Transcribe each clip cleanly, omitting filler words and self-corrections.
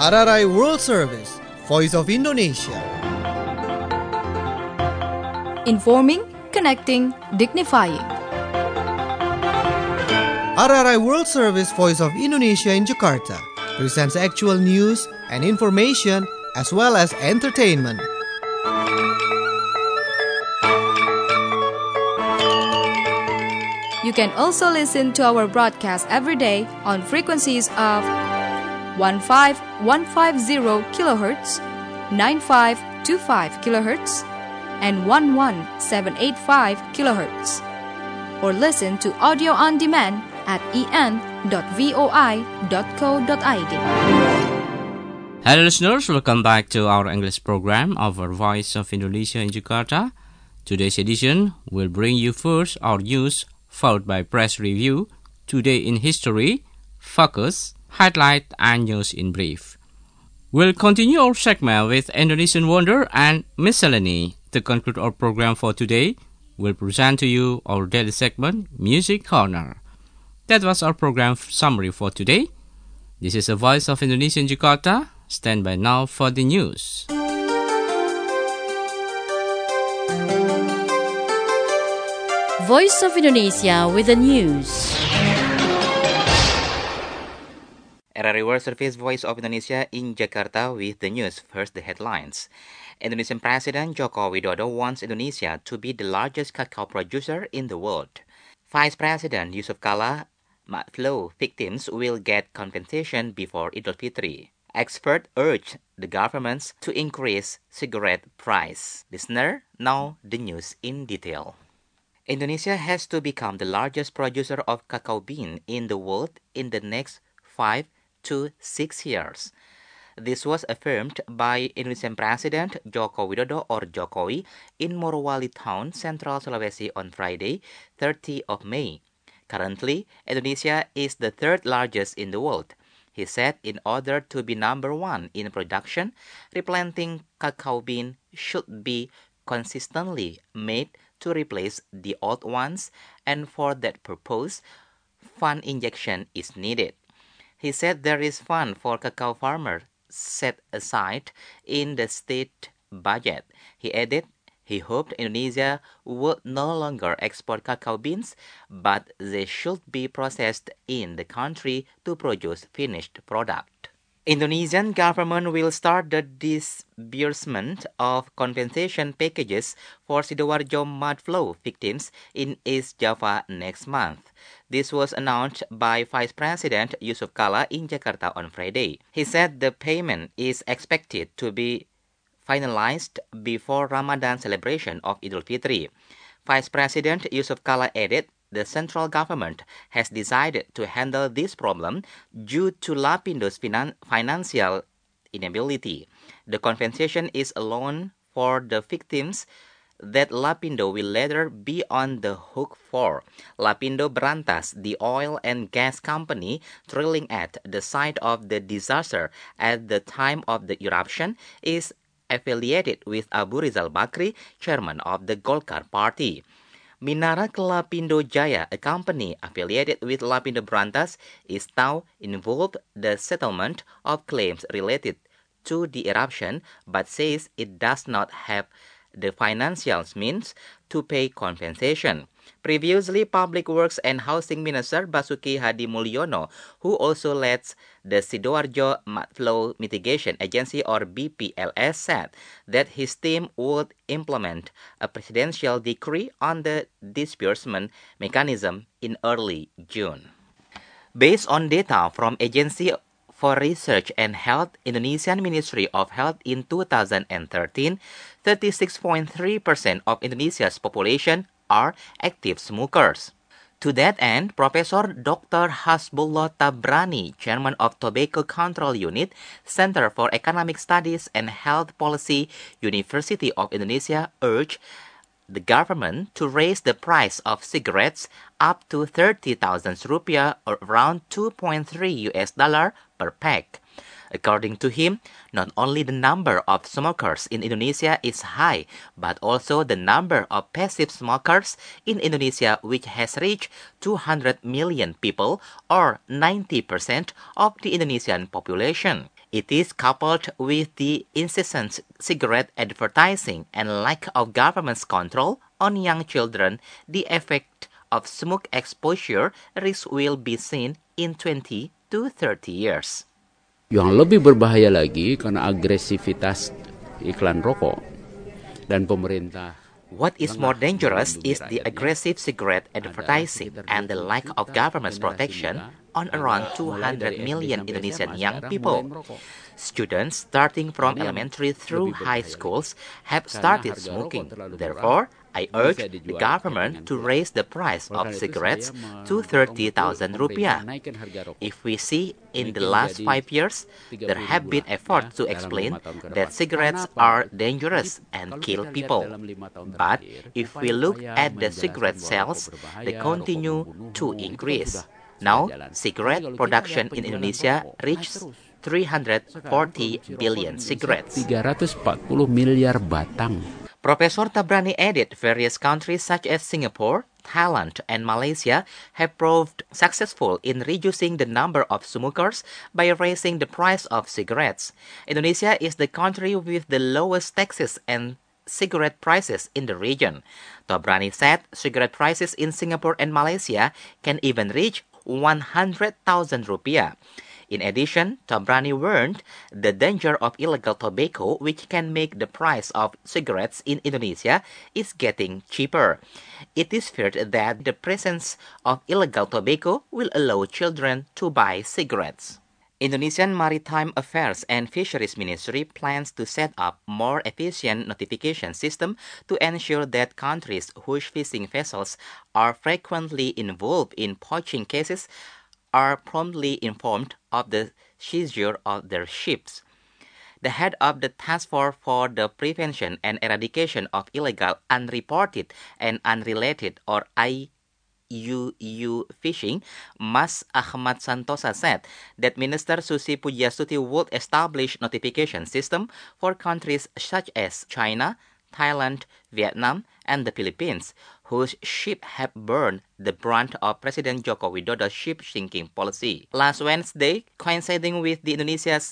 RRI World Service, Voice of Indonesia. Informing, connecting, dignifying. RRI World Service, Voice of Indonesia in Jakarta presents actual news and information as well as entertainment. You can also listen to our broadcast every day on frequencies of 15150 kHz, 9525 kHz, and 11785 kHz. Or listen to audio on demand at en.voi.co.id. Hello listeners, welcome back to our English program of our Voice of Indonesia in Jakarta. Today's edition will bring you first our news, followed by press review, Today in History, Focus, Highlight and News in Brief. We'll continue our segment with Indonesian Wonder and Miscellany. To conclude our program for today, we'll present to you our daily segment, Music Corner. That was our program summary for today. This is the Voice of Indonesia in Jakarta. Stand by now for the news. Voice of Indonesia with the news. RRI World Service, Voice of Indonesia in Jakarta with the news. First, the headlines. Indonesian President Joko Widodo wants Indonesia to be the largest cacao producer in the world. Vice President Yusuf Kala, mud flow victims will get compensation before Idul Fitri. Experts urge the governments to increase cigarette price. Listener, now the news in detail. Indonesia has to become the largest producer of cacao bean in the world in the next 5 to 6 years. This was affirmed by Indonesian President Joko Widodo or Jokowi in Morowali Town, Central Sulawesi on Friday, 30 of May. Currently, Indonesia is the third largest in the world. He said in order to be number one in production, replanting cacao bean should be consistently made to replace the old ones, and for that purpose, fund injection is needed. He said there is fund for cacao farmers set aside in the state budget. He added he hoped Indonesia would no longer export cacao beans, but they should be processed in the country to produce finished product. Indonesian government will start the disbursement of compensation packages for Sidoarjo mud flow victims in East Java next month. This was announced by Vice President Yusuf Kala in Jakarta on Friday. He said the payment is expected to be finalized before Ramadan celebration of Idul Fitri. Vice President Yusuf Kala added the central government has decided to handle this problem due to Lapindo's financial inability. The compensation is a loan for the victims that Lapindo will later be on the hook for. Lapindo Berantas, the oil and gas company drilling at the site of the disaster at the time of the eruption, is affiliated with Abu Rizal Bakri, chairman of the Golkar Party. Minarak Lapindo Jaya, a company affiliated with Lapindo Berantas, is now involved in the settlement of claims related to the eruption, but says it does not have the financial means to pay compensation. Previously, Public Works and Housing Minister Basuki Hadi Mulyono, who also leads the Sidoarjo Mud Flow Mitigation Agency or BPLS, said that his team would implement a presidential decree on the disbursement mechanism in early June. Based on data from Agency for Research and Health, Indonesian Ministry of Health in 2013, 36.3% of Indonesia's population are active smokers. To that end, Professor Dr. Hasbullah Tabrani, chairman of Tobacco Control Unit, Center for Economic Studies and Health Policy, University of Indonesia, urged the government to raise the price of cigarettes up to 30,000 rupiah or around $2.3 per pack. According to him, not only the number of smokers in Indonesia is high, but also the number of passive smokers in Indonesia, which has reached 200 million people or 90% of the Indonesian population. It is coupled with the incessant cigarette advertising and lack of government's control on young children. The effect of smoke exposure risk will be seen in 20 to 30 years. Yang lebih berbahaya lagi karena agresivitas iklan rokok dan pemerintah. What is more dangerous is the aggressive cigarette advertising and the lack of government's protection on around 200 million Indonesian young people. Students starting from elementary through high schools have started smoking. Therefore, I urge the government to raise the price of cigarettes to 30,000 rupiah. If we see in the last 5 years, there have been efforts to explain that cigarettes are dangerous and kill people. But if we look at the cigarette sales, they continue to increase. Now, cigarette production in Indonesia reached 340 billion cigarettes. 340 miliar batang. Professor Tabrani added various countries such as Singapore, Thailand, and Malaysia have proved successful in reducing the number of smokers by raising the price of cigarettes. Indonesia is the country with the lowest taxes and cigarette prices in the region. Tabrani said cigarette prices in Singapore and Malaysia can even reach 100,000 rupiah. In addition, Tabrani warned the danger of illegal tobacco, which can make the price of cigarettes in Indonesia is getting cheaper. It is feared that the presence of illegal tobacco will allow children to buy cigarettes. Indonesian Maritime Affairs and Fisheries Ministry plans to set up more efficient notification system to ensure that countries whose fishing vessels are frequently involved in poaching cases are promptly informed of the seizure of their ships. The head of the Task Force for the Prevention and Eradication of Illegal, Unreported, and Unrelated or IUU fishing, Mas Ahmad Santosa said that Minister Susi Pujiastuti would establish notification system for countries such as China, Thailand, Vietnam, and the Philippines, whose ships have borne the brunt of President Joko Widodo's ship-sinking policy. Last Wednesday, coinciding with the Indonesia's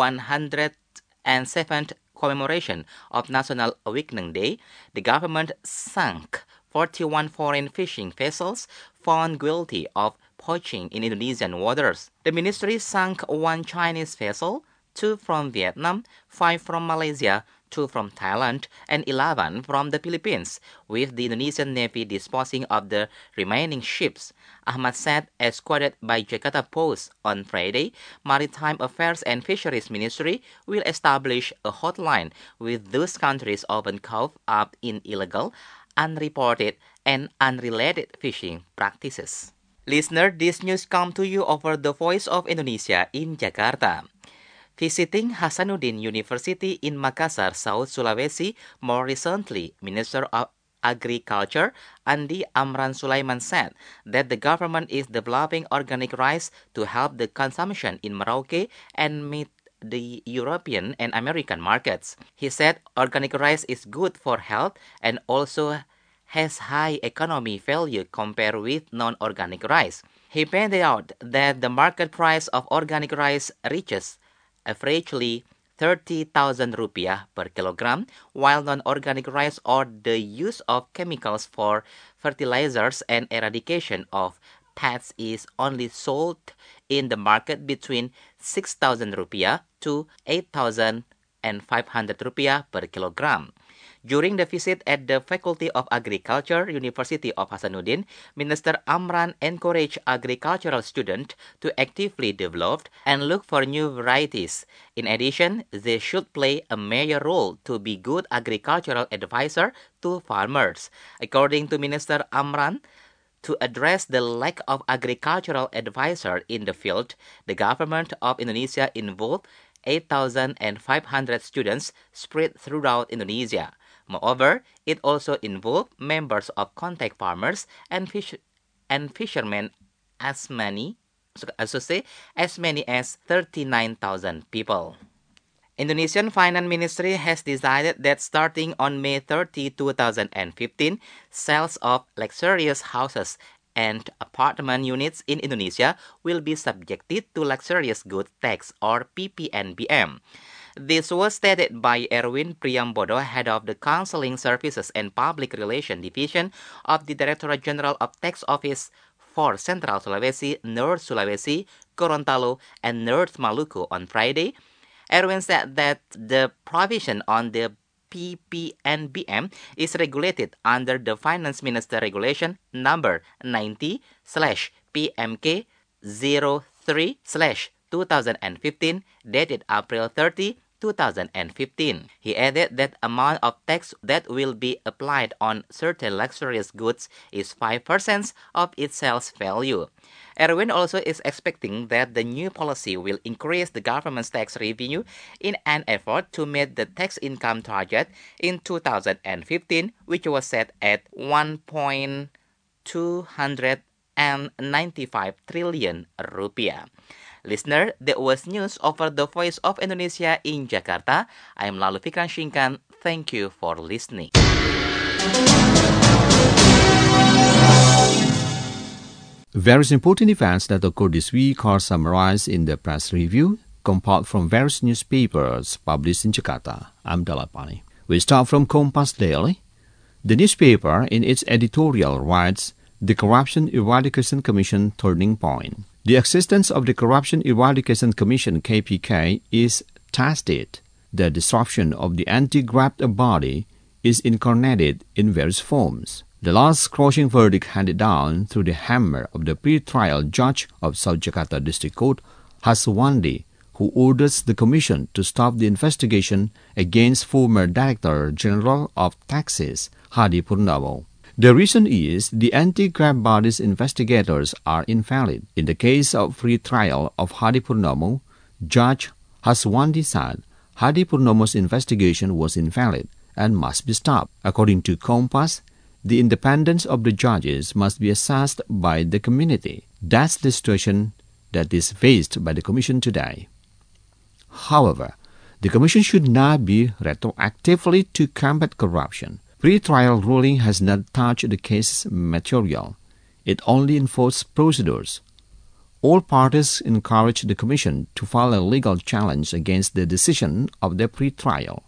107th commemoration of National Awakening Day, the government sank 41 foreign fishing vessels found guilty of poaching in Indonesian waters. The ministry sank 1 Chinese vessel, 2 from Vietnam, 5 from Malaysia, 2 from Thailand, and 11 from the Philippines, with the Indonesian Navy disposing of the remaining ships. Ahmad said, as quoted by Jakarta Post on Friday, Maritime Affairs and Fisheries Ministry will establish a hotline with those countries often caught up in illegal, unreported, and unrelated fishing practices. Listener, this news comes to you over the Voice of Indonesia in Jakarta. Visiting Hasanuddin University in Makassar, South Sulawesi, more recently, Minister of Agriculture Andi Amran Sulaiman said that the government is developing organic rice to help the consumption in Merauke and meet the European and American markets. He said organic rice is good for health and also has high economic value compared with non-organic rice. He pointed out that the market price of organic rice reaches averagely 30,000 rupiah per kilogram, while non-organic rice or the use of chemicals for fertilizers and eradication of pests is only sold in the market between 6,000 rupiah to 8,500 rupiah per kilogram. During the visit at the Faculty of Agriculture, University of Hasanuddin, Minister Amran encouraged agricultural students to actively develop and look for new varieties. In addition, they should play a major role to be good agricultural advisor to farmers. According to Minister Amran, to address the lack of agricultural advisor in the field, the government of Indonesia involved 8,500 students spread throughout Indonesia. Moreover, it also involved members of contact farmers and fishermen as many as 39,000 people. Indonesian Finance Ministry has decided that starting on May 30, 2015, sales of luxurious houses and apartment units in Indonesia will be subjected to luxurious goods tax or PPNBM. This was stated by Erwin Priambodo, head of the Counseling Services and Public Relations Division of the Directorate General of Tax Office for Central Sulawesi, North Sulawesi, Gorontalo, and North Maluku on Friday. Erwin said that the provision on the PPNBM is regulated under the Finance Minister Regulation number 90/PMK03/2015 dated April 30, 2015. He added that amount of tax that will be applied on certain luxurious goods is 5% of its sales value. Erwin also is expecting that the new policy will increase the government's tax revenue in an effort to meet the tax income target in 2015, which was set at 1.295 trillion rupiah. Listener, that was news over the Voice of Indonesia in Jakarta. I am Lalu Fikran Shingkan. Thank you for listening. Various important events that occurred this week are summarized in the press review compiled from various newspapers published in Jakarta. I'm Dalapani. We start from Kompas Daily. The newspaper, in its editorial, writes, "The Corruption Eradication Commission Turning Point." The existence of the Corruption Eradication Commission (KPK) is tested. The disruption of the anti-graft body is incarnated in various forms. The last crushing verdict handed down through the hammer of the pre-trial judge of South Jakarta District Court, Haswandi, who orders the commission to stop the investigation against former Director General of Taxes, Hadi Purnomo. The reason is the anti-graft body's investigators are invalid. In the case of free trial of Hadi Purnomo, Judge Haswandi said Hadi Purnomo's investigation was invalid and must be stopped. According to Kompas, the independence of the judges must be assessed by the community. That's the situation that is faced by the Commission today. However, the Commission should not be retroactively to combat corruption. Pre-trial ruling has not touched the case's material. It only enforces procedures. All parties encourage the Commission to file a legal challenge against the decision of the pre-trial.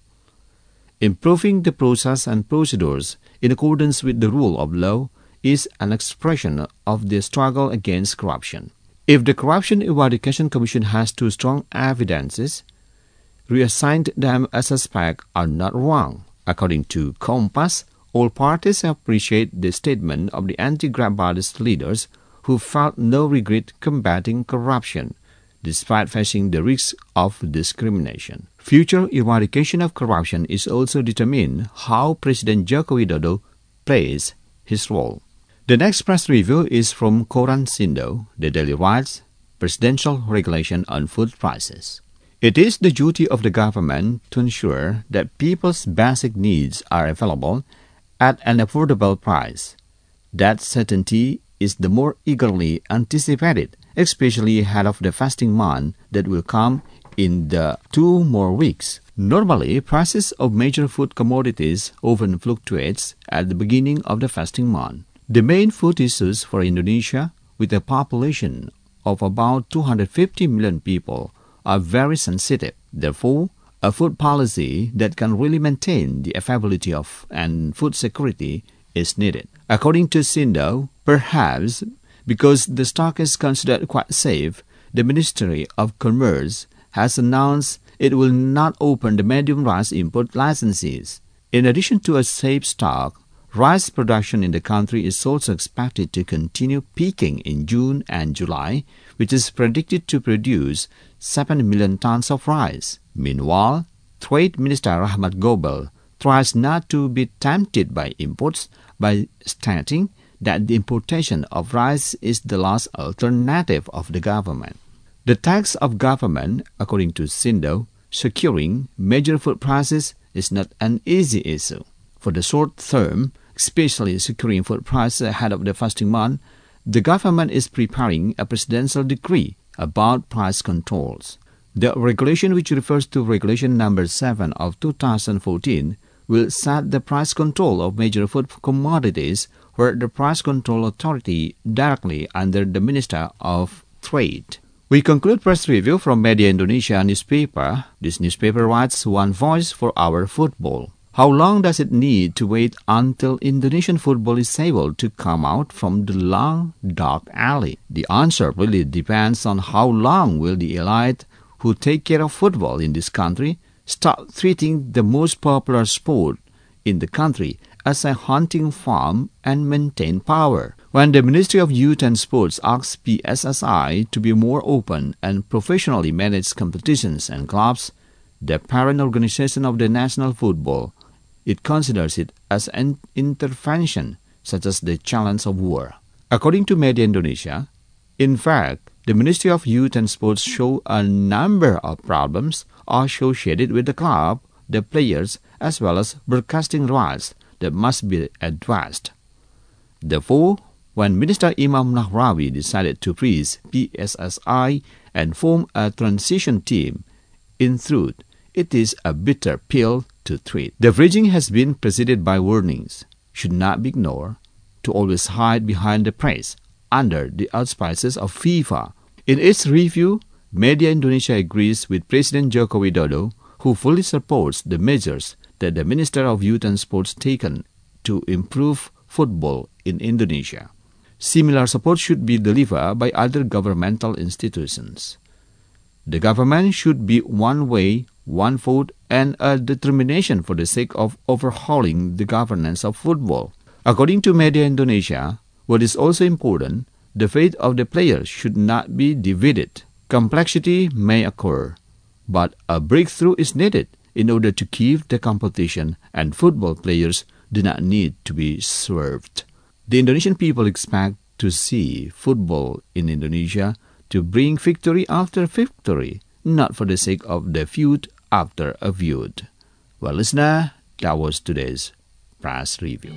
Improving the process and procedures in accordance with the rule of law is an expression of the struggle against corruption. If the Corruption Eradication Commission has two strong evidences, reassigned them as suspect are not wrong. According to Kompas, all parties appreciate the statement of the anti-graft body's leaders who felt no regret combating corruption, despite facing the risk of discrimination. Future eradication of corruption is also determined how President Joko Widodo plays his role. The next press review is from Koran Sindo. The daily writes, Presidential Regulation on Food Prices. It is the duty of the government to ensure that people's basic needs are available at an affordable price. That certainty is the more eagerly anticipated, especially ahead of the fasting month that will come in the 2 more weeks. Normally, prices of major food commodities often fluctuates at the beginning of the fasting month. The main food issues for Indonesia, with a population of about 250 million people, are very sensitive. Therefore, a food policy that can really maintain the availability of and food security is needed. According to Sindo, perhaps because the stock is considered quite safe, the Ministry of Commerce has announced it will not open the medium rice import licenses. In addition to a safe stock, rice production in the country is also expected to continue peaking in June and July, which is predicted to produce 7 million tons of rice. Meanwhile, Trade Minister Rahmat Gobel tries not to be tempted by imports by stating that the importation of rice is the last alternative of the government. The tax of government, according to Sindo, securing major food prices is not an easy issue. For the short term, especially securing food prices ahead of the fasting month, the government is preparing a presidential decree about price controls. The regulation, which refers to Regulation Number 7 of 2014, will set the price control of major food commodities were the Price Control Authority directly under the Minister of Trade. We conclude press review from Media Indonesia newspaper. This newspaper writes, "One voice for our football." How long does it need to wait until Indonesian football is able to come out from the long, dark alley? The answer really depends on how long will the elite who take care of football in this country start treating the most popular sport in the country as a hunting farm and maintain power. When the Ministry of Youth and Sports asks PSSI to be more open and professionally manage competitions and clubs, the parent organization of the national football, it considers it as an intervention, such as the challenge of war. According to Media Indonesia, in fact, the Ministry of Youth and Sports show a number of problems associated with the club, the players, as well as broadcasting rights that must be addressed. Therefore, when Minister Imam Nahrawi decided to freeze PSSI and form a transition team, in truth, it is a bitter pill to treat. The freezing has been preceded by warnings, should not be ignored, to always hide behind the press, under the auspices of FIFA. In its review, Media Indonesia agrees with President Joko Widodo, who fully supports the measures that the Minister of Youth and Sports taken to improve football in Indonesia. Similar support should be delivered by other governmental institutions. The government should be one way, one vote, and a determination for the sake of overhauling the governance of football. According to Media Indonesia, what is also important, the fate of the players should not be divided. Complexity may occur, but a breakthrough is needed in order to keep the competition, and football players do not need to be swerved. The Indonesian people expect to see football in Indonesia to bring victory after victory, not for the sake of the feud after a feud. Well, listener, that was today's press review.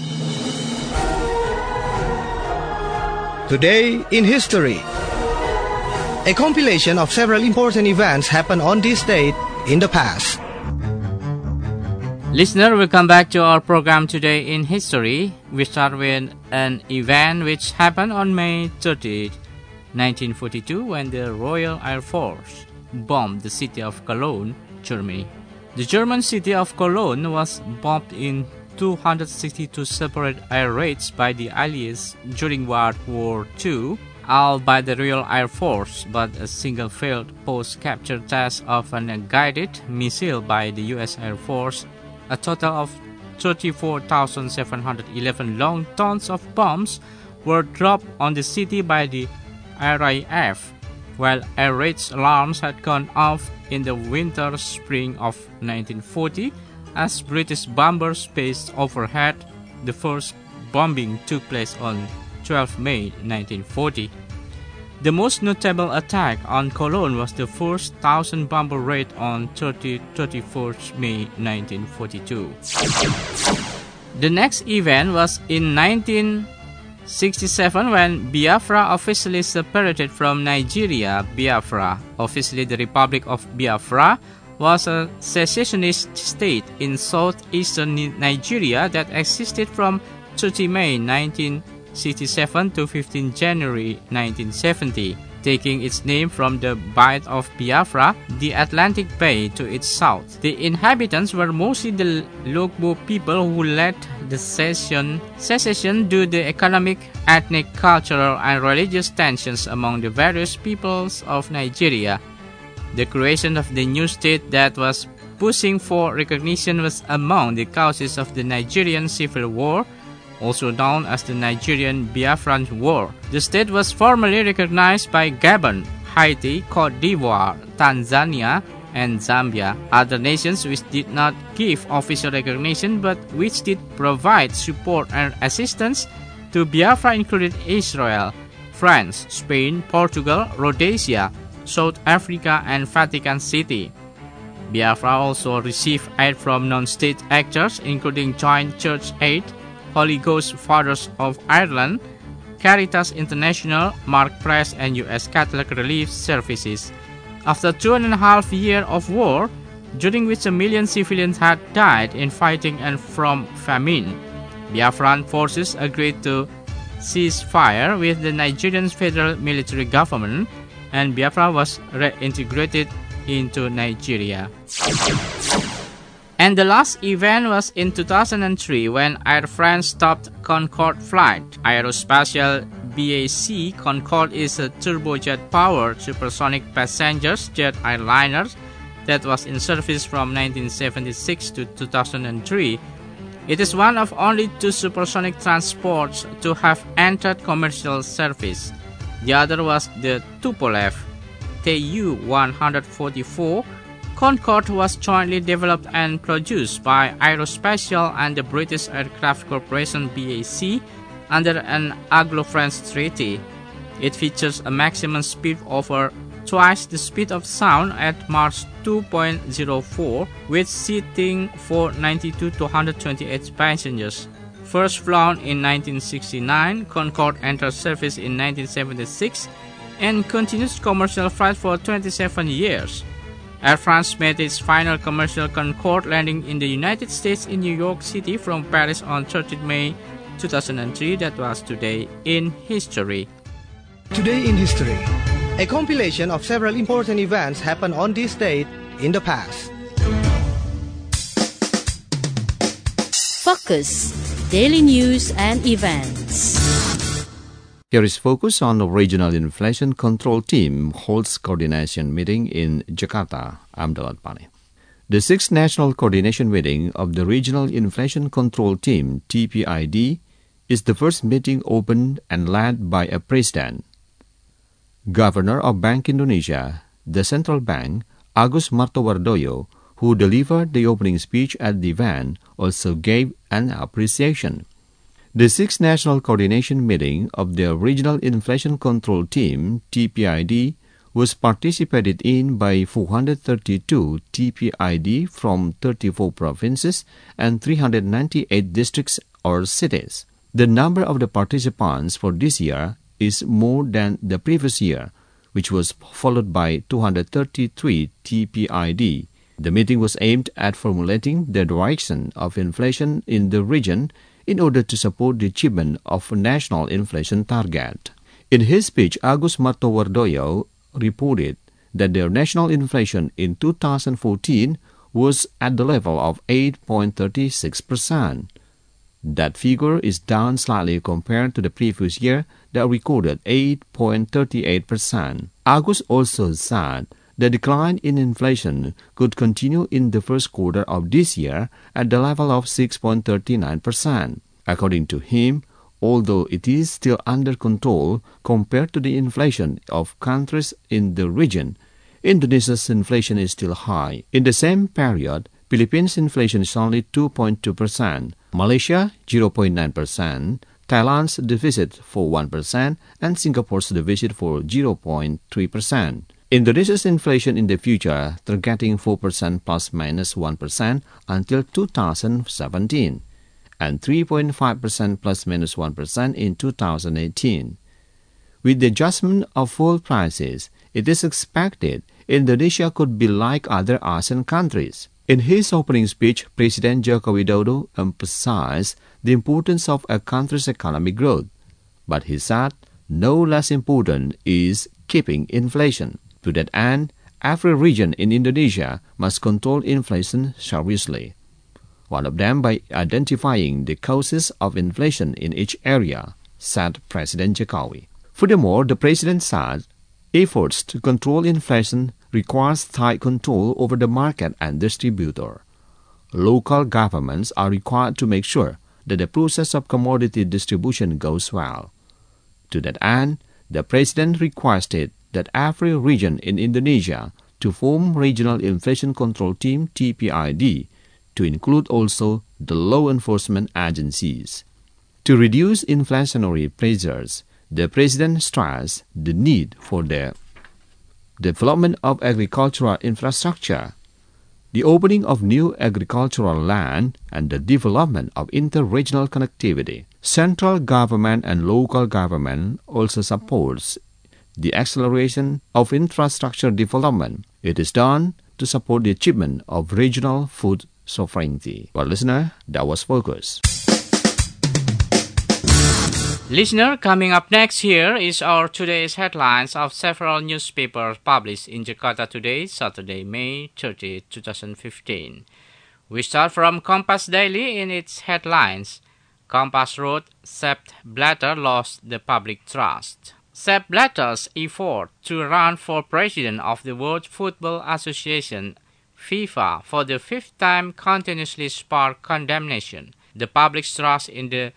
Today in History. A compilation of several important events happened on this date in the past. Listener, welcome back to our program Today in History. We start with an event which happened on May 30, 1942, when the Royal Air Force bombed the city of Cologne, Germany. The German city of Cologne was bombed in 262 separate air raids by the Allies during World War II, all by the Royal Air Force, but a single failed post-capture test of a guided missile by the U.S. Air Force. A total of 34,711 long tons of bombs were dropped on the city by the RAF, while air raid alarms had gone off in the winter-spring of 1940 as British bombers spaced overhead. The first bombing took place on 12 May 1940. The most notable attack on Cologne was the first 1,000 bomber raid on 31st May 1942. The next event was in 1967 when Biafra officially separated from Nigeria. Biafra, officially the Republic of Biafra, was a secessionist state in southeastern Nigeria that existed from 30 May 1967 to 15 January 1970, taking its name from the Bight of Biafra, the Atlantic Bay to its south. The inhabitants were mostly the Logbo people who led the secession due to the economic, ethnic, cultural, and religious tensions among the various peoples of Nigeria. The creation of the new state that was pushing for recognition was among the causes of the Nigerian Civil War, also known as the Nigerian Biafran War. The state was formally recognized by Gabon, Haiti, Cote d'Ivoire, Tanzania, and Zambia. Other nations which did not give official recognition but which did provide support and assistance to Biafra included Israel, France, Spain, Portugal, Rhodesia, South Africa, and Vatican City. Biafra also received aid from non-state actors including Joint Church Aid, Holy Ghost Fathers of Ireland, Caritas International, Mark Press, and U.S. Catholic Relief Services. After 2.5 years of war, during which 1 million civilians had died in fighting and from famine, Biafran forces agreed to cease fire with the Nigerian federal military government, and Biafra was reintegrated into Nigeria. And the last event was in 2003 when Air France stopped Concorde flight. Aerospatiale BAC Concorde is a turbojet-powered supersonic passenger jet airliner that was in service from 1976 to 2003. It is one of only two supersonic transports to have entered commercial service. The other was the Tupolev Tu-144. Concorde was jointly developed and produced by Aerospatiale and the British Aircraft Corporation BAC under an Anglo-French treaty. It features a maximum speed over twice the speed of sound at Mach 2.04 with seating for 92 to 128 passengers. First flown in 1969, Concorde entered service in 1976 and continues commercial flight for 27 years. Air France made its final commercial Concorde landing in the United States in New York City from Paris on 30 May 2003. That was Today in History. Today in History, a compilation of several important events happened on this date in the past. Focus, daily news and events. Here is Focus on the Regional Inflation Control Team holds coordination meeting in Jakarta. I'm Dalat Pani. The 6th National Coordination Meeting of the Regional Inflation Control Team, TPID, is the first meeting opened and led by a president. Governor of Bank Indonesia, the central bank, Agus Martowardoyo, who delivered the opening speech at the event, also gave an appreciation. The 6th National Coordination Meeting of the Regional Inflation Control Team, TPID, was participated in by 432 TPID from 34 provinces and 398 districts or cities. The number of the participants for this year is more than the previous year, which was followed by 233 TPID. The meeting was aimed at formulating the direction of inflation in the region in order to support the achievement of a national inflation target. In his speech, Agus Martowardoyo reported that the national inflation in 2014 was at the level of 8.36%. That figure is down slightly compared to the previous year that recorded 8.38%. Agus also said the decline in inflation could continue in the first quarter of this year at the level of 6.39%. According to him, although it is still under control compared to the inflation of countries in the region, Indonesia's inflation is still high. In the same period, Philippines' inflation is only 2.2%, Malaysia 0.9%, Thailand's deficit for 1%, and Singapore's deficit for 0.3%. Indonesia's inflation in the future targeting 4% plus minus 1% until 2017 and 3.5% plus minus 1% in 2018. With the adjustment of fuel prices, it is expected Indonesia could be like other ASEAN countries. In his opening speech, President Joko Widodo emphasized the importance of a country's economic growth, but he said no less important is keeping inflation. To that end, every region in Indonesia must control inflation seriously. One of them by identifying the causes of inflation in each area, said President Jokowi. Furthermore, the President said efforts to control inflation requires tight control over the market and distributor. Local governments are required to make sure that the process of commodity distribution goes well. To that end, the President requested that every region in Indonesia to form Regional Inflation Control Team TPID to include also the law enforcement agencies. To reduce inflationary pressures, the President stressed the need for the development of agricultural infrastructure, the opening of new agricultural land, and the development of inter-regional connectivity. Central government and local government also supports the acceleration of infrastructure development. It is done to support the achievement of regional food sovereignty. Well, listener, that was Focus. Listener, coming up next here is our today's headlines of several newspapers published in Jakarta today, Saturday, May 30, 2015. We start from Kompas Daily in its headlines. Kompas wrote, Sepp Blatter lost the public trust. Sepp Blatter's effort to run for president of the World Football Association, FIFA, for the fifth time continuously sparked condemnation. The public's trust in the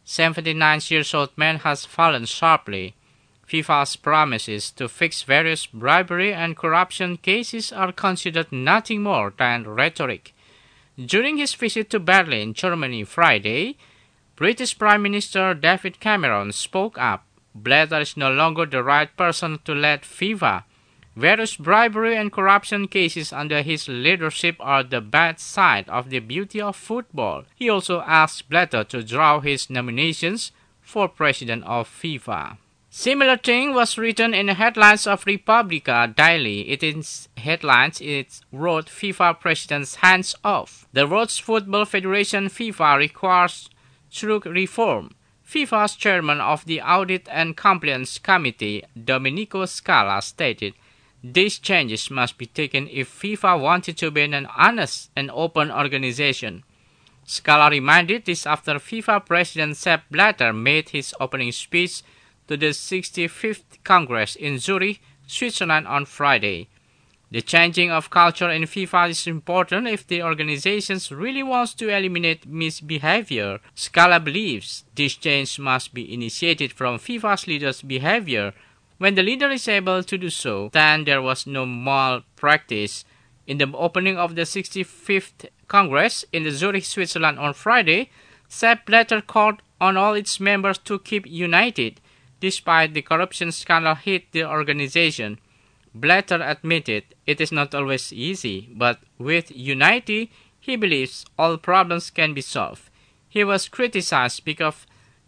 79-year-old man has fallen sharply. FIFA's promises to fix various bribery and corruption cases are considered nothing more than rhetoric. During his visit to Berlin, Germany, Friday, British Prime Minister David Cameron spoke up. Blatter is no longer the right person to lead FIFA. Various bribery and corruption cases under his leadership are the bad side of the beauty of football. He also asked Blatter to draw his nominations for president of FIFA. Similar thing was written in the headlines of Republica Daily. Its headlines it wrote FIFA president's hands off. The World Football Federation FIFA requires through reform. FIFA's chairman of the Audit and Compliance Committee, Domenico Scala, stated, these changes must be taken if FIFA wanted to be an honest and open organization. Scala reminded this after FIFA President Sepp Blatter made his opening speech to the 65th Congress in Zurich, Switzerland on Friday. The changing of culture in FIFA is important if the organization really wants to eliminate misbehavior. Scala believes this change must be initiated from FIFA's leaders' behavior. When the leader is able to do so, then there was no malpractice. In the opening of the 65th Congress in Zurich, Switzerland on Friday, Sepp Blatter called on all its members to keep united, despite the corruption scandal hit the organization. Blatter admitted it is not always easy, but with unity, he believes all problems can be solved. He was criticized because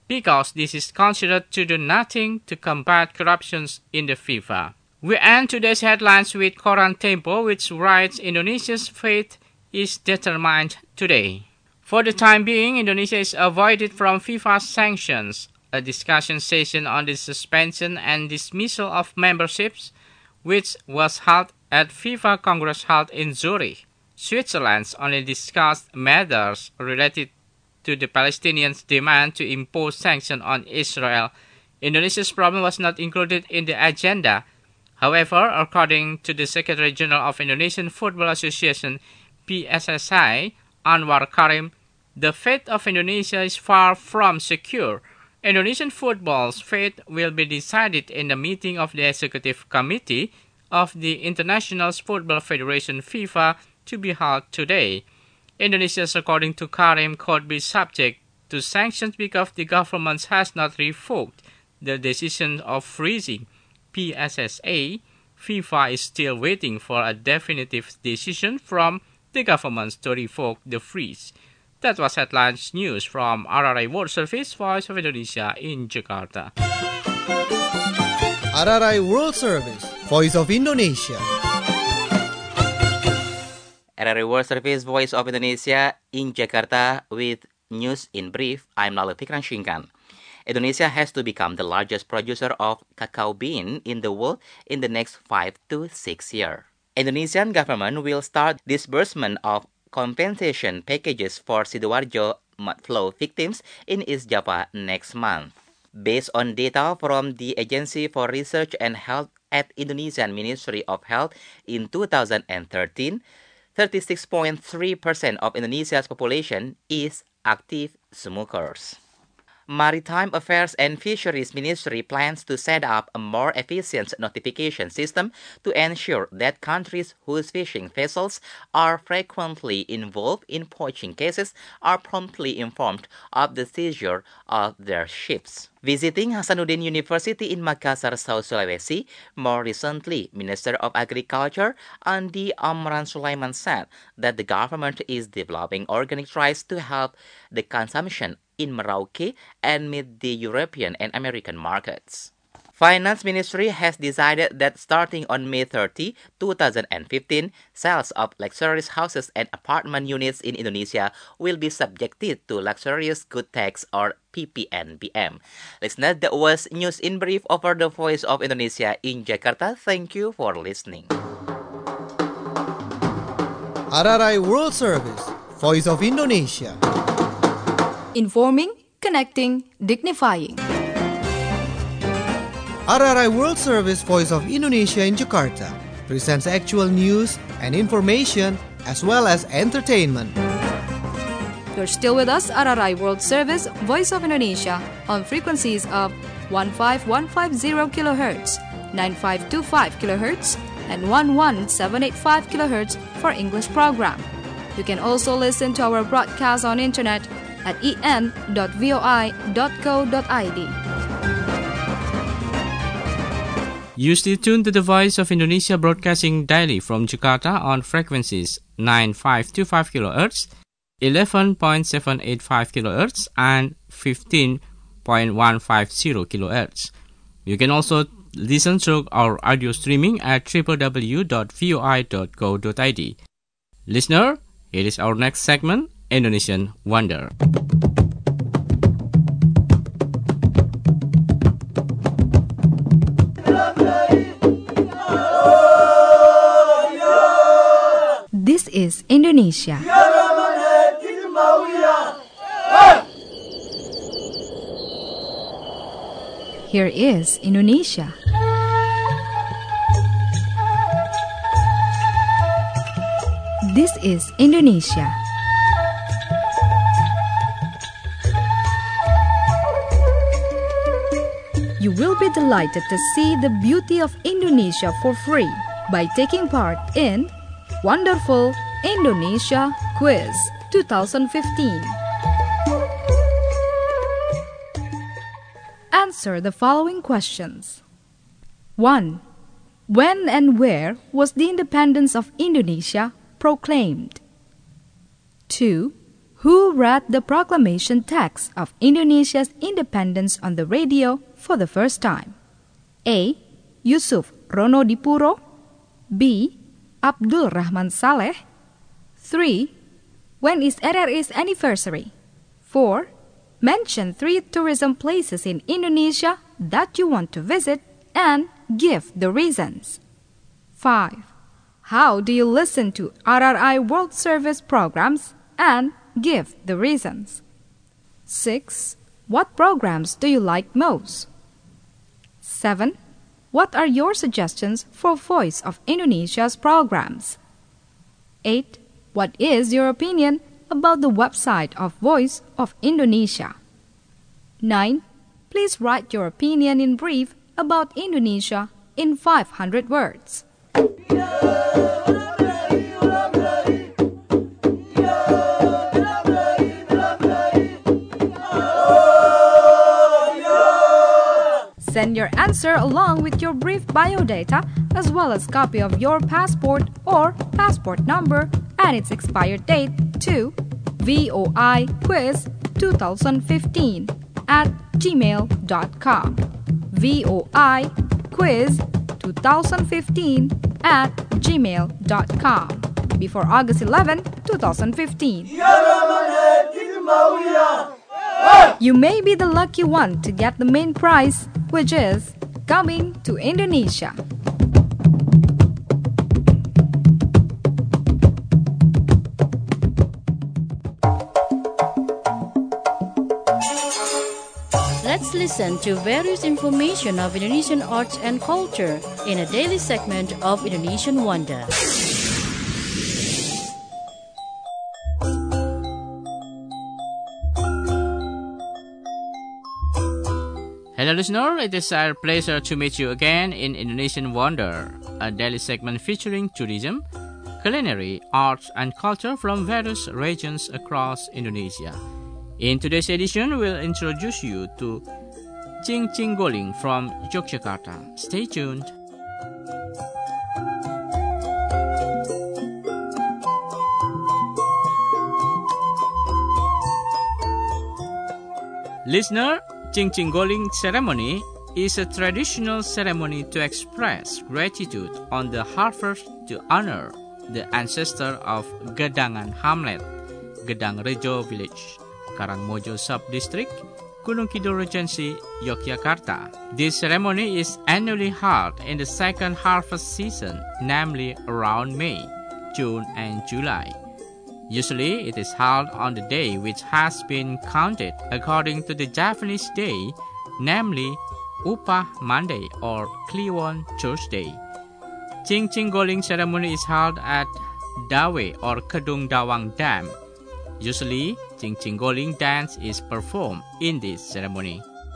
this is considered to do nothing to combat corruption in the FIFA. We end today's headlines with Koran Tempo, which writes Indonesia's fate is determined today. For the time being, Indonesia is avoided from FIFA's sanctions. A discussion session on the suspension and dismissal of memberships, which was held at FIFA Congress held in Zurich, Switzerland, only discussed matters related to the Palestinians' demand to impose sanctions on Israel. Indonesia's problem was not included in the agenda. However, according to the Secretary General of Indonesian Football Association, PSSI, Anwar Karim, the fate of Indonesia is far from secure. Indonesian football's fate will be decided in the meeting of the Executive Committee of the International Football Federation FIFA to be held today. Indonesia, according to Karim, could be subject to sanctions because the government has not revoked the decision of freezing PSSA. FIFA is still waiting for a definitive decision from the government to revoke the freeze. That was headlines news from RRI World Service, Voice of Indonesia in Jakarta. RRI World Service, Voice of Indonesia. RRI World Service, Voice of Indonesia in Jakarta with news in brief. I'm Lalo Fikran Shingkan. Indonesia has to become the largest producer of cacao bean in the world in the next 5 to 6 years. Indonesian government will start disbursement of compensation packages for Sidoarjo mudflow victims in East Java next month. Based on data from the Agency for Research and Health at Indonesian Ministry of Health in 2013, 36.3% of Indonesia's population is active smokers. Maritime Affairs and Fisheries Ministry plans to set up a more efficient notification system to ensure that countries whose fishing vessels are frequently involved in poaching cases are promptly informed of the seizure of their ships. Visiting Hasanuddin University in Makassar, South Sulawesi, more recently, Minister of Agriculture Andi Amran Sulaiman said that the government is developing organic rice to help the consumption in Merauke and meet the European and American markets. Finance Ministry has decided that starting on May 30, 2015, sales of luxurious houses and apartment units in Indonesia will be subjected to Luxurious Good Tax or PPNBM. Listeners, that was news in brief over the Voice of Indonesia in Jakarta. Thank you for listening. RRI World Service, Voice of Indonesia. Informing, connecting, dignifying. RRI World Service Voice of Indonesia in Jakarta presents actual news and information as well as entertainment. You're still with us, RRI World Service, Voice of Indonesia, on frequencies of 15150 kHz, 9525 kHz, and 11785 kHz for English program. You can also listen to our broadcast on internet at en.voi.co.id. You stay tuned to the Voice of Indonesia broadcasting daily from Jakarta on frequencies 9525 kHz, 11.785 kHz, and 15.150 kHz. You can also listen to our audio streaming at www.voi.co.id. Listener, here is our next segment, Indonesian Wonder. This is Indonesia. Here is Indonesia. This is Indonesia. You will be delighted to see the beauty of Indonesia for free by taking part in Wonderful Indonesia Quiz 2015. Answer the following questions. 1. When and where was the independence of Indonesia proclaimed? 2. Who read the proclamation text of Indonesia's independence on the radio for the first time? A. Yusuf Ronodipuro. B. Abdul Rahman Saleh. 3. When is RRI's anniversary? 4. Mention 3 tourism places in Indonesia that you want to visit and give the reasons. 5. How do you listen to RRI World Service programs and give the reasons? 6. What programs do you like most? 7. What are your suggestions for Voice of Indonesia's programs? 8. What is your opinion about the website of Voice of Indonesia? 9. Please write your opinion in brief about Indonesia in 500 words. Send your answer along with your brief biodata as well as copy of your passport or passport number and its expired date to voiquiz2015@gmail.com. voiquiz2015@gmail.com before August 11, 2015. You may be the lucky one to get the main prize, which is coming to Indonesia. Let's listen to various information of Indonesian arts and culture in a daily segment of Indonesian Wonder. Hello listener, it is our pleasure to meet you again in Indonesian Wonder, a daily segment featuring tourism, culinary, arts and culture from various regions across Indonesia. In today's edition, we'll introduce you to Cing Cing Goling from Yogyakarta. Stay tuned. Listener, Cing Cing Goling ceremony is a traditional ceremony to express gratitude on the harvest to honor the ancestor of Gedangan Hamlet, Gedang Rejo Village, Karangmojo Sub-District, Gunung Kidul Regency, Yogyakarta. This ceremony is annually held in the second harvest season, namely around May, June, and July. Usually, it is held on the day which has been counted according to the Javanese day, namely Upah Monday or Kliwon Thursday. Cingcinggoling ceremony is held at Dawe or Kedung Dawang Dam. Usually, Cingcinggoling dance is performed in this ceremony.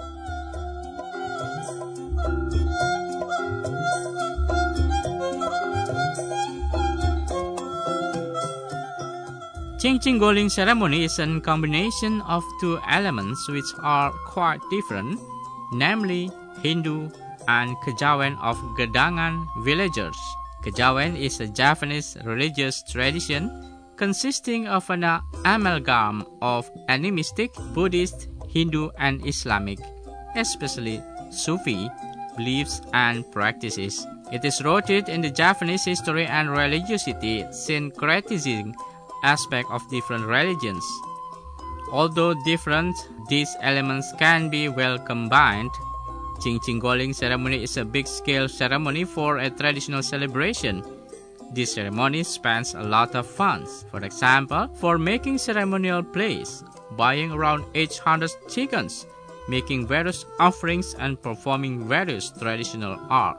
Cingcinggoling ceremony is a combination of two elements which are quite different, namely Hindu and Kejawen of Gedangan villagers. Kejawen is a Javanese religious tradition consisting of an amalgam of animistic, Buddhist, Hindu, and Islamic, especially Sufi, beliefs and practices. It is rooted in the Javanese history and religiosity, syncretizing aspects of different religions. Although different, these elements can be well combined. Cingcinggoling ceremony is a big-scale ceremony for a traditional celebration. This ceremony spends a lot of funds. For example, for making ceremonial plates, buying around 800 chickens, making various offerings, and performing various traditional art.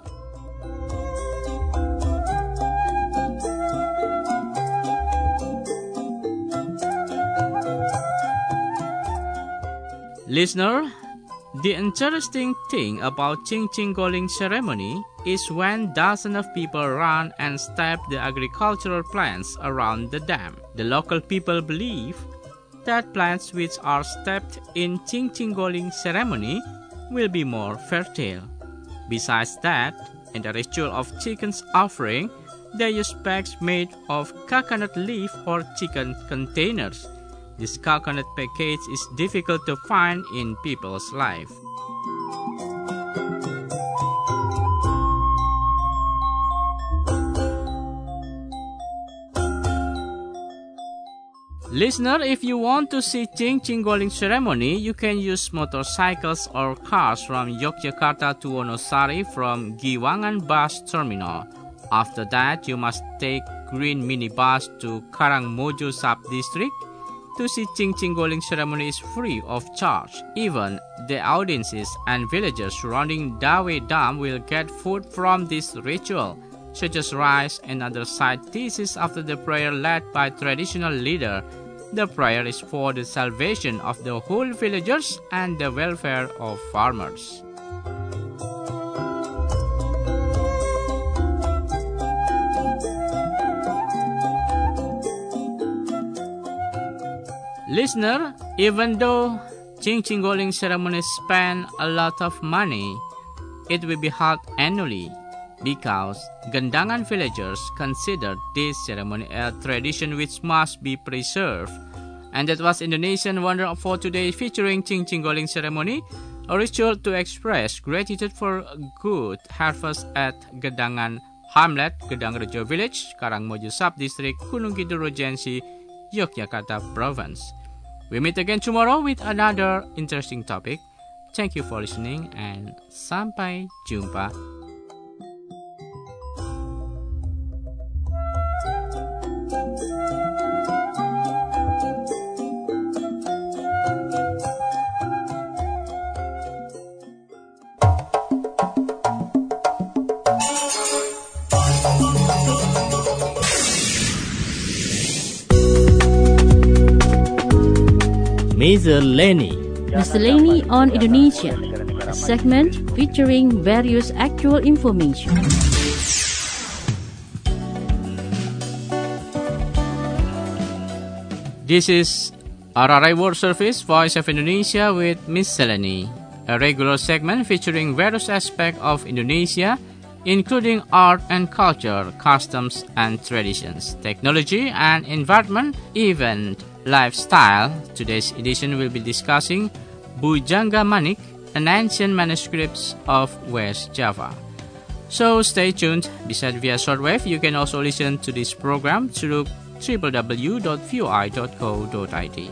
Listener, the interesting thing about Cingcinggoling ceremony is when dozens of people run and step the agricultural plants around the dam. The local people believe that plants which are stepped in Cingcinggoling ceremony will be more fertile. Besides that, in the ritual of chicken's offering, they use bags made of coconut leaf or chicken containers. This coconut package is difficult to find in people's life. Listener, if you want to see Cingcinggoling ceremony, you can use motorcycles or cars from Yogyakarta to Wonosari from Giwangan Bus Terminal. After that, you must take green minibus to Karangmojo Sub-District. To see Cingcinggoling ceremony is free of charge. Even the audiences and villagers surrounding Dawe Dam will get food from this ritual, such as rice and other side dishes after the prayer led by traditional leader. The prayer is for the salvation of the whole villagers and the welfare of farmers. Listener, even though Cingcinggoling ceremony spend a lot of money, it will be held annually because Gedangan villagers consider this ceremony a tradition which must be preserved. And that was Indonesian Wonder for today, featuring Cingcinggoling ceremony, a ritual to express gratitude for good harvest at Gedangan Hamlet, Gedang Rejo Village, Karangmojo Sub-District, Gunung Kidul Regency, Yogyakarta Province. We meet again tomorrow with another interesting topic. Thank you for listening and sampai jumpa. Miscellany on Indonesia, a segment featuring various actual information. This is RRI World Service, Voice of Indonesia with Miscellany, a regular segment featuring various aspects of Indonesia, including art and culture, customs and traditions, technology and environment, even lifestyle. Today's edition will be discussing Bujangga Manik, and ancient manuscripts of West Java. So stay tuned. Besides via shortwave, you can also listen to this program through www.voi.co.id.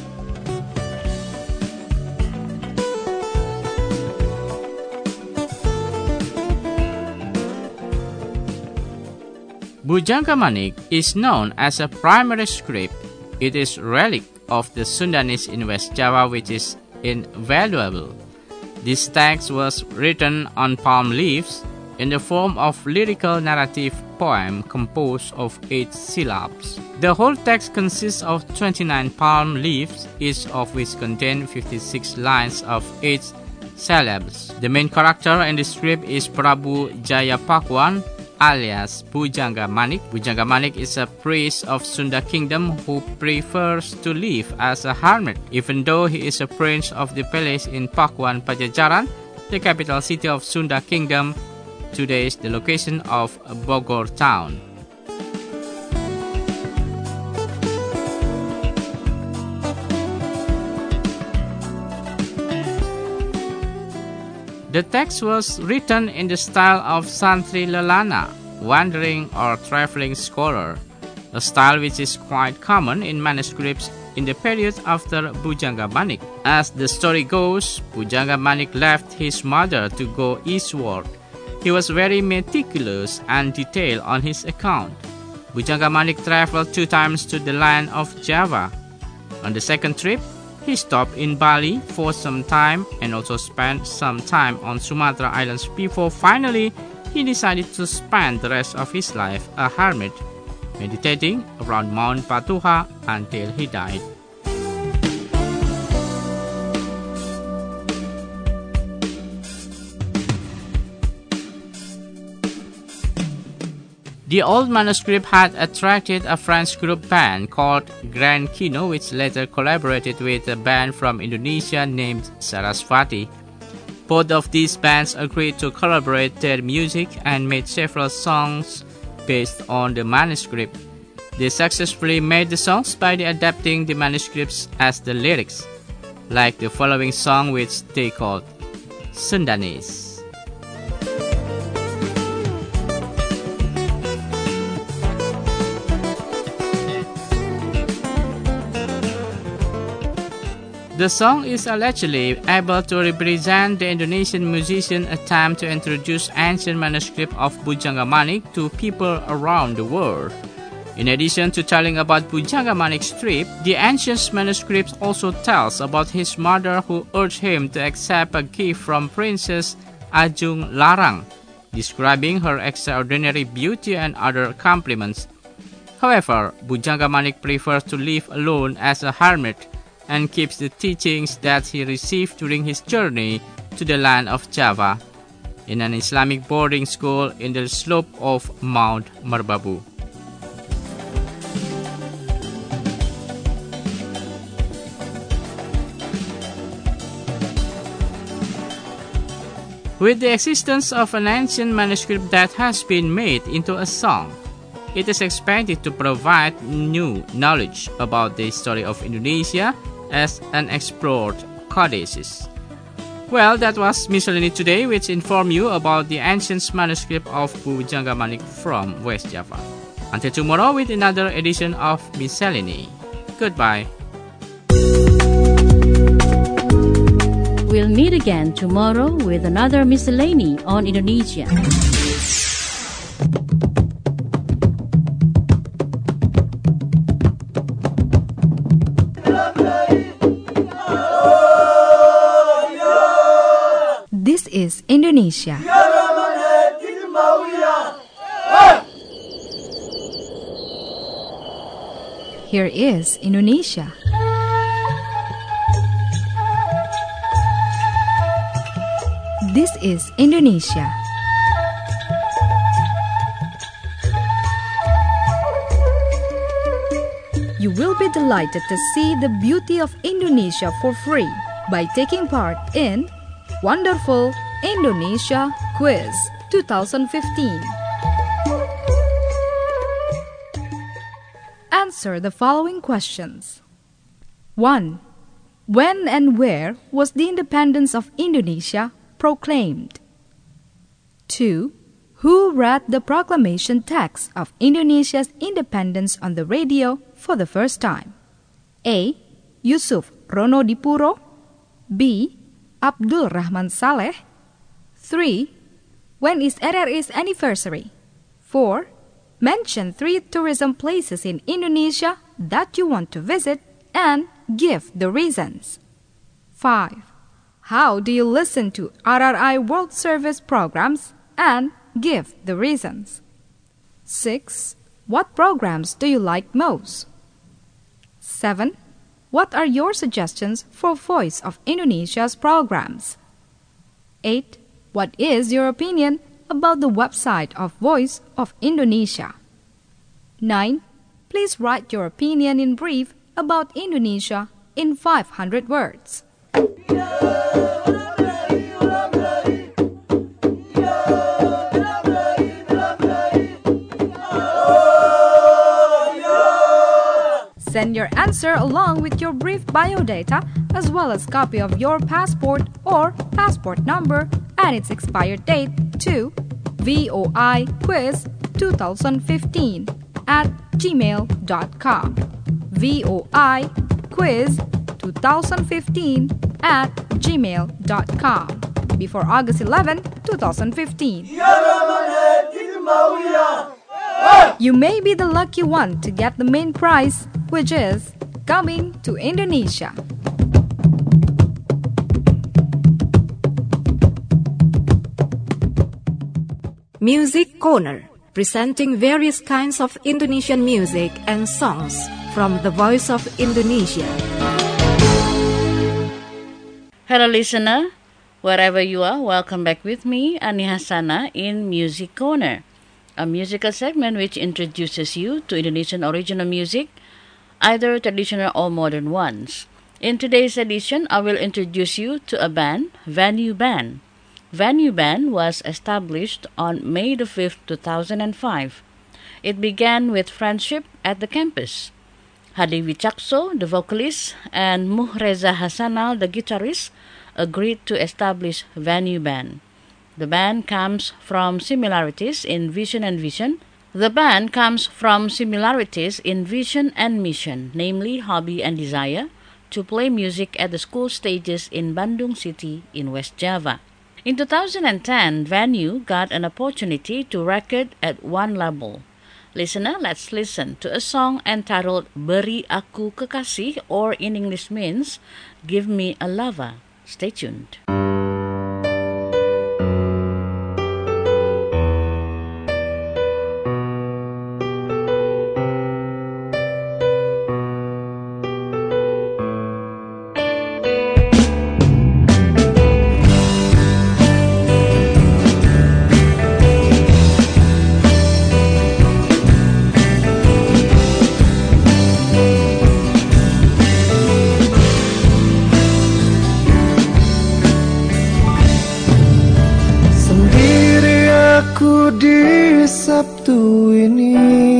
Bujangga Manik is known as a primary script. It is a relic of the Sundanese in West Java, which is invaluable. This text was written on palm leaves in the form of lyrical narrative poem composed of 8 syllables. The whole text consists of 29 palm leaves, each of which contain 56 lines of 8 syllables. The main character in the script is Prabu Jayapakuan, alias Bujangga Manik. Bujangga Manik is a priest of Sunda Kingdom who prefers to live as a hermit. Even though he is a prince of the palace in Pakuan, Pajajaran, the capital city of Sunda Kingdom, today is the location of Bogor town. The text was written in the style of Santri Lelana, wandering or traveling scholar, a style which is quite common in manuscripts in the period after Bujangga Manik. As the story goes, Bujangga Manik left his mother to go eastward. He was very meticulous and detailed on his account. Bujangga Manik traveled 2 times to the land of Java. On the second trip, he stopped in Bali for some time and also spent some time on Sumatra Islands before finally he decided to spend the rest of his life a hermit, meditating around Mount Patuha until he died. The old manuscript had attracted a French group band called Grand Kino, which later collaborated with a band from Indonesia named Sarasvati. Both of these bands agreed to collaborate their music and made several songs based on the manuscript. They successfully made the songs by adapting the manuscripts as the lyrics, like the following song which they called Sundanese. The song is allegedly able to represent the Indonesian musician attempt to introduce ancient manuscript of Bujangga Manik to people around the world. In addition to telling about Bujangga Manik's trip, the ancient manuscript also tells about his mother who urged him to accept a gift from Princess Ajung Larang, describing her extraordinary beauty and other compliments. However, Bujangga Manik prefers to live alone as a hermit and keeps the teachings that he received during his journey to the land of Java in an Islamic boarding school in the slope of Mount Merbabu. With the existence of an ancient manuscript that has been made into a song, it is expected to provide new knowledge about the history of Indonesia as unexplored codices. Well, that was Miscellany today, which informed you about the ancient manuscript of Bujangga Manik from West Java. Until tomorrow with another edition of Miscellany. Goodbye. We'll meet again tomorrow with another Miscellany on Indonesia. This is Indonesia. Here is Indonesia. This is Indonesia. You will be delighted to see the beauty of Indonesia for free by taking part in Wonderful Indonesia Quiz 2015. Answer the following questions. 1. When and where was the independence of Indonesia proclaimed? 2. Who read the proclamation text of Indonesia's independence on the radio for the first time? A. Yusuf Ronodipuro. B. Abdul Rahman Saleh. 3. When is RRI's anniversary? 4. Mention 3 tourism places in Indonesia that you want to visit and give the reasons. 5. How do you listen to RRI World Service programs and give the reasons? 6. What programs do you like most? 7. What are your suggestions for Voice of Indonesia's programs? 8. What is your opinion about the website of Voice of Indonesia? 9. Please write your opinion in brief about Indonesia in 500 words. Send your answer along with your brief biodata as well as copy of your passport or passport number and its expired date to voiquiz2015@gmail.com. voiquiz2015@gmail.com before August 11, 2015. You may be the lucky one to get the main prize, which is coming to Indonesia. Music Corner, presenting various kinds of Indonesian music and songs from the Voice of Indonesia. Hello listener, wherever you are, welcome back with me, Ani Hasana, in Music Corner, a musical segment which introduces you to Indonesian original music, either traditional or modern ones. In today's edition, I will introduce you to a band, Venue Band. Venue Band was established on May the 5th, 2005. It began with friendship at the campus. Hadi Wicakso, the vocalist, and Muhreza Hasanal, the guitarist, agreed to establish Venue Band. The band comes from similarities in vision and mission. Namely hobby and desire to play music at the school stages in Bandung City in West Java. In 2010, Venue got an opportunity to record at one label. Listener, let's listen to a song entitled Beri Aku Kekasih, or in English means Give Me a Lover. Stay tuned. Sabtu ini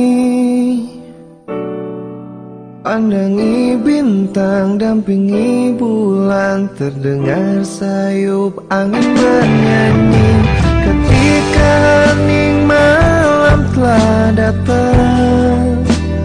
pandangi bintang, dampingi bulan, terdengar sayup angin bernyanyi. Ketika hening malam telah datang,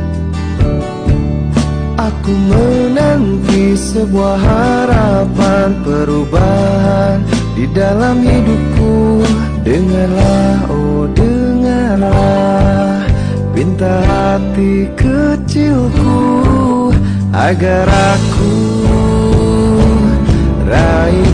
aku menanti sebuah harapan perubahan di dalam hidupku. Dengarlah, oh dengarlah, pinta hati kecilku, agar aku raih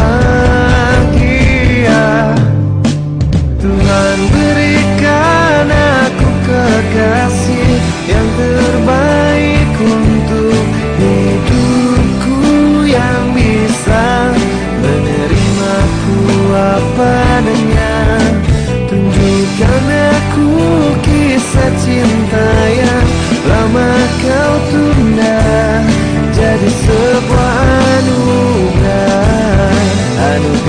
bahagia. Tuhan berikan aku kekasih yang terbaik untuk hidupku, yang bisa menerimaku apa adanya. Tunjukkan aku kisah cinta yang lama kau tunda, jadi sebuah anugerah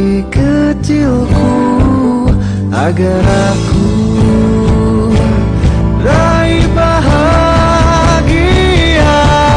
mimpi kecilku agar aku raih bahagia.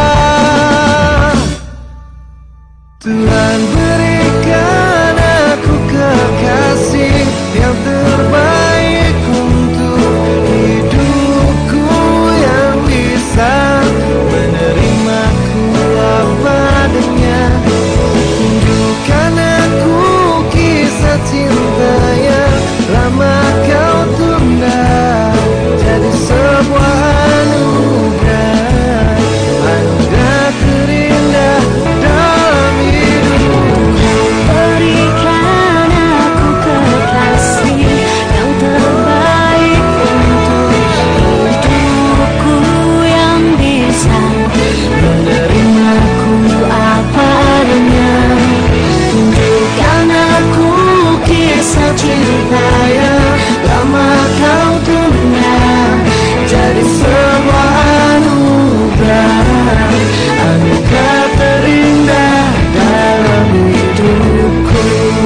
Tuhan berikan aku kekasih yang terbaik untuk hidupku, yang bisa menerimaku apa adanya. Tunjukkan aku kisah cinta yang lama kau tunda, jadi sebuah anugerah, anugerah terindah dalam hidupku. Berikan aku kekasih yang terbaik untuk hidupku, yang bisa menerimaku apa adanya. Tunjukkan aku kisah cinta yang lama kau tunda, jadi sebuah anugerah, anugerah terindah dalam hidupku.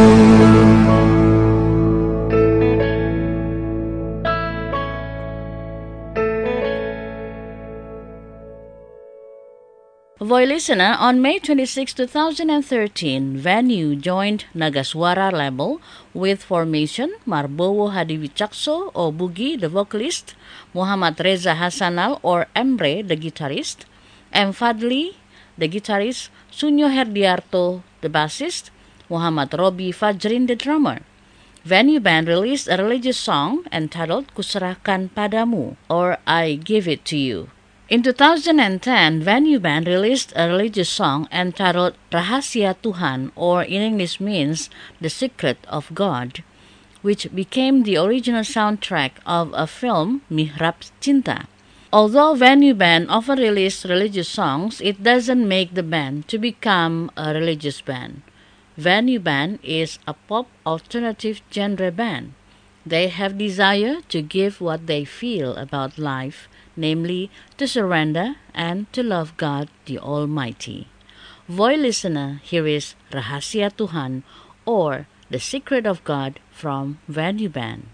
Voice listener, on May 26, 2013, Venue joined Nagaswara label with formation Marbowo Hadi Wicakso or Boogie, the vocalist, Muhammad Reza Hasanal or Emre, the guitarist, M. Fadli, the guitarist, Sunyo Herdiarto, the bassist, Muhammad Robi Fajrin, the drummer. Venue Band released a religious song entitled Kuserahkan Padamu or I Give It To You. In 2010, Venue Band released a religious song entitled Rahasia Tuhan, or in English means The Secret of God, which became the original soundtrack of a film, Mihrab Cinta. Although Venue Band often released religious songs, it doesn't make the band to become a religious band. Venue Band is a pop alternative genre band. They have desire to give what they feel about life, namely to surrender and to love God the Almighty. Voice listener, here is Rahasia Tuhan or The Secret of God from Venue Band.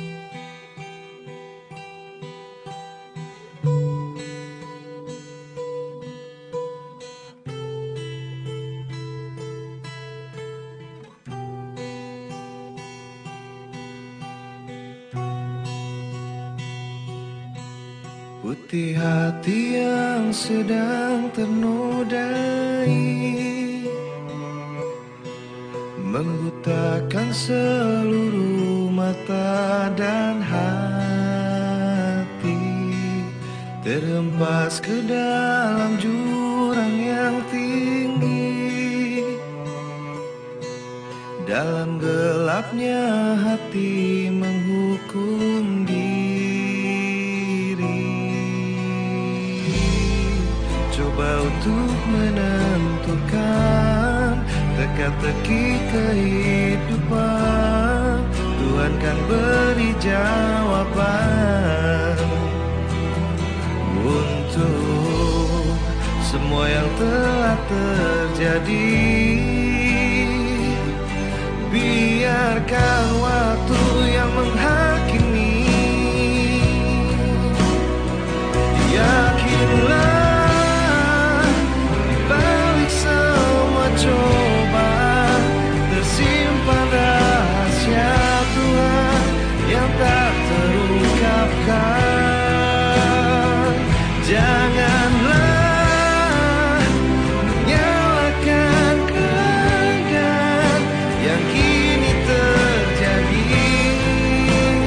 Putih hati yang sedang ternodai, membutakan seluruh mata dan hati, terhempas ke dalam jurang yang tinggi. Dalam gelapnya hati menghukum diri. Coba untuk menentukan teka-teki kehidupan, Tuhan kan beri jawaban untuk semua yang telah terjadi. Biarkan waktu yang menghakimi. Yakinlah coba tersimpan rahasia Tuhan yang tak terungkapkan. Janganlah menyalahkan keadaan yang kini terjadi.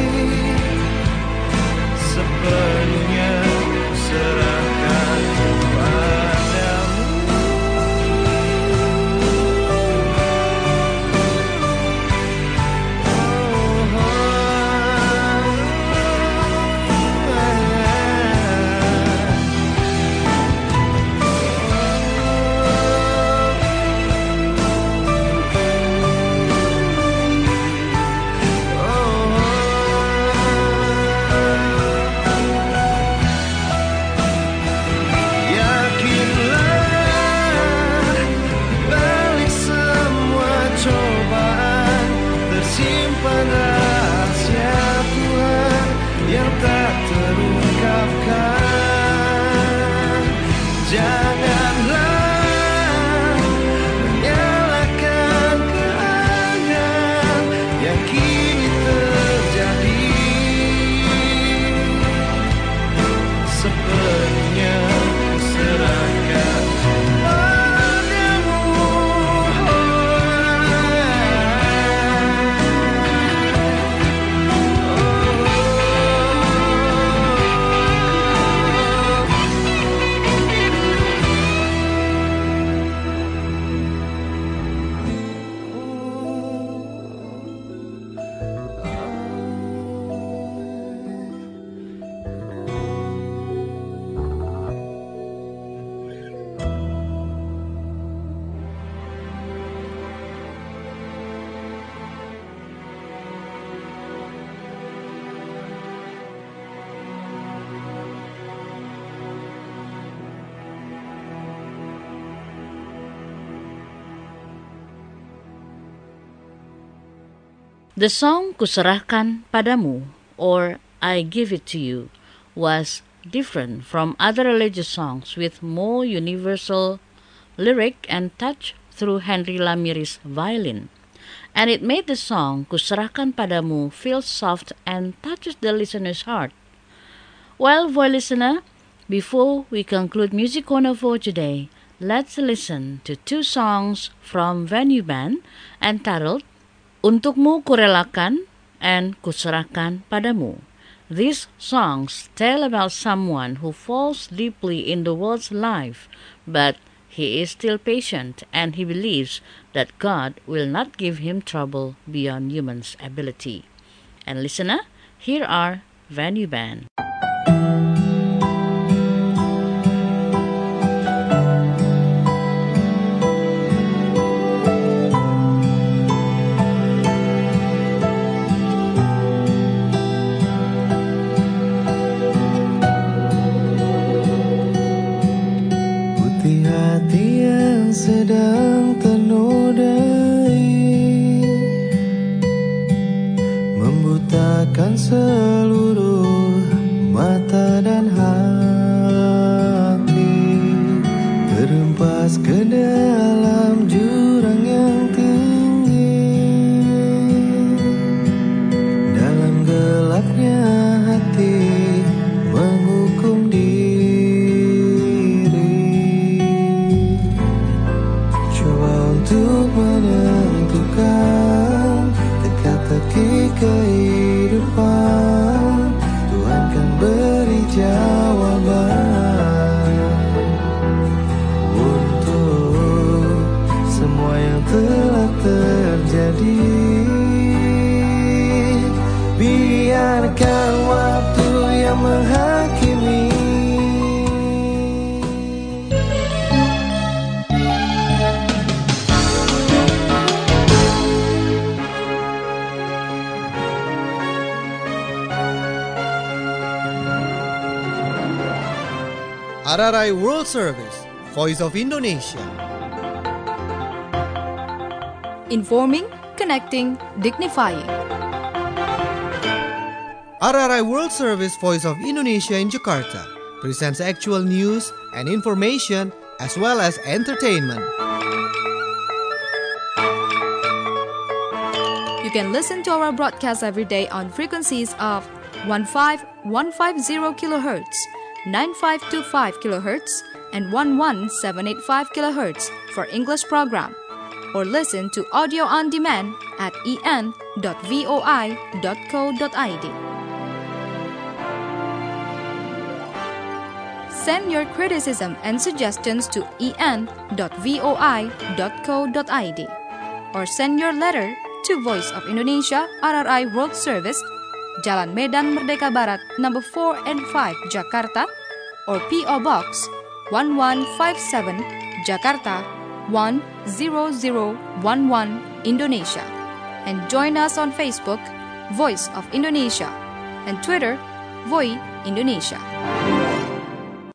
The song Kuserahkan Padamu, or I Give It to You, was different from other religious songs with more universal lyric and touch through Henry Lamiri's violin. And it made the song Kuserahkan Padamu feel soft and touches the listener's heart. Well, voice listener, before we conclude Music Corner for today, let's listen to two songs from Venue Band entitled Untukmu Kurelakan and Kuserahkan Padamu. These songs tell about someone who falls deeply in the world's life, but he is still patient and he believes that God will not give him trouble beyond human's ability. And listener, here are Venue Band. Sedang ternodai, membutakan seluruh mata dan hati, terhempas ke dalam jurang yang tinggi. Dalam gelapnya hati menghukum diri. Untuk menentukan teka-teki kehidupan, Tuhan kan beri jawaban untuk semua yang telah terjadi. Biarkan waktu yang menghakimi. RRI World Service, Voice of Indonesia. Informing, connecting, dignifying. RRI World Service, Voice of Indonesia in Jakarta presents actual news and information as well as entertainment. You can listen to our broadcast every day on frequencies of 15150 kHz, 9525 kHz, and 11785 kHz for English program, or listen to audio on demand at en.voi.co.id. Send your criticism and suggestions to en.voi.co.id, or send your letter to Voice of Indonesia, RRI World Service, Jalan Medan Merdeka Barat, number 4 and 5, Jakarta, or P.O. Box 1157, Jakarta 10011, Indonesia. And join us on Facebook, Voice of Indonesia, and Twitter, Voi Indonesia.